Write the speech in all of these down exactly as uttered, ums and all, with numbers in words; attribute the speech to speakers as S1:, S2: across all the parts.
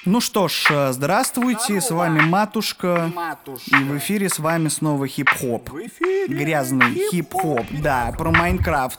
S1: Ну что ж, здравствуйте, с вами Матушка, и в эфире с вами снова хип-хоп. Грязный хип-хоп, да, про Майнкрафт.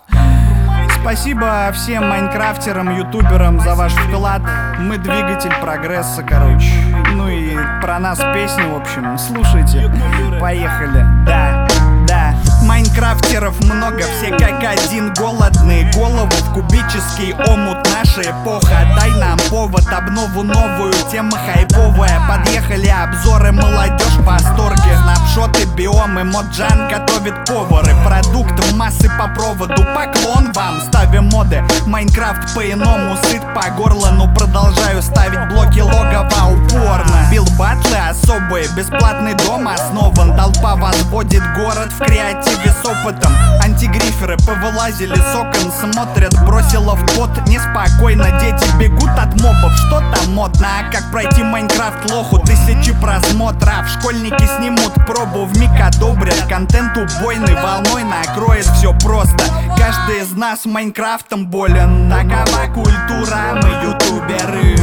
S1: Спасибо всем майнкрафтерам, ютуберам за ваш вклад. Мы двигатель прогресса, короче. Ну и про нас песни, в общем, слушайте. Поехали, да, да. Майнкрафтеров много, все как один, голодные голову в кубический омут. Наша эпоха, дай нам повод, обнову новую, тема хайповая. Подъехали обзоры, молодежь в восторге. Снапшоты, биомы, Моджан готовит повары. Продукт в массы по проводу, поклон вам, ставим моды. Майнкрафт по-иному, сыт по горло, но продолжаю ставить блоки логово упорно. Билл батлы особые, бесплатный дом основан. Толпа возводит город в креативе с опытом. Антигриферы повылазили с окон, смотрят, бросила в пот. Неспокойно, дети бегут от мобов. Что там модно, а как пройти Майнкрафт лоху? Тысячи просмотров, школьники снимут пробу, вмиг одобрят. Контент убойный, волной накроет все просто. Каждый из нас Майнкрафтом болен. Такова культура, мы ютуберы.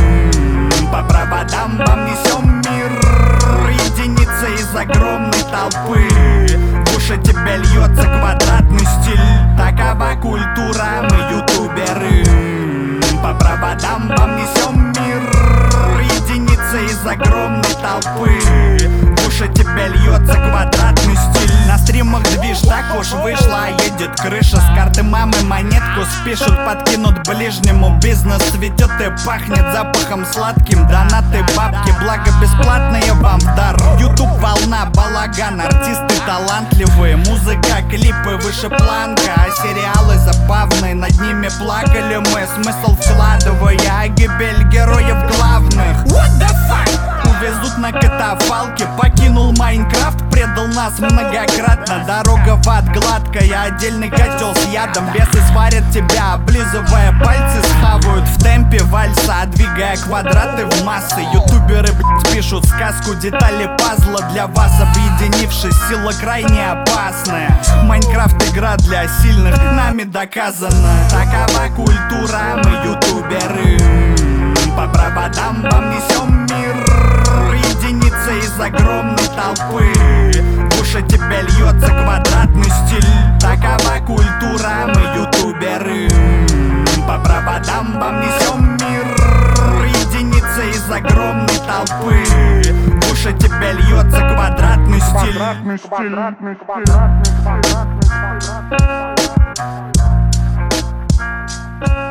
S1: По проводам вам несем мир. Единица из огромной толпы. В уши тебе льется квадратный стиль. Такова культура, мы ютуберы. По проводам вам несем мир. Единица из огромной толпы. В уши тебе льется квадратный стиль. На стримах движ, так уж вышла, едет крыша. С карты мамы монетку спишут, подкинут ближнему. Бизнес цветет и пахнет запахом сладким. Донаты, бабки, благо бесплатные вам в дар. Ютуб волна, балаган, артисты талантливые. Музыка, клипы выше планка, а сериалы забавные, над ними плакали мы. Смысл вкладывая, а гибель героев главных. What the fuck? Увезут на катафалке. Покинул Майнкрафт, предал нас многократно. Дорога в ад гладкая, отдельный котел с ядом. Бесы сварят тебя, облизывая пальцы, схавают в темпе вальса, двигая квадраты в массы. Ютуберы, блядь, пишут сказку, детали пазла для вас. Объединившись, сила крайне опасная. Майнкрафт игра для сильных, нами доказано. Такова культура, мы ютуберы. По проводам вам несем мир. Единица из огромной толпы. В уши тебе льется квадратный стиль. Такова культура, мы ютуберы. По проводам вам несем мир. Единица из огромной толпы. В уши тебе льется квадратный стиль. Квадратный стиль. Квадратный стиль. Квадратный стиль.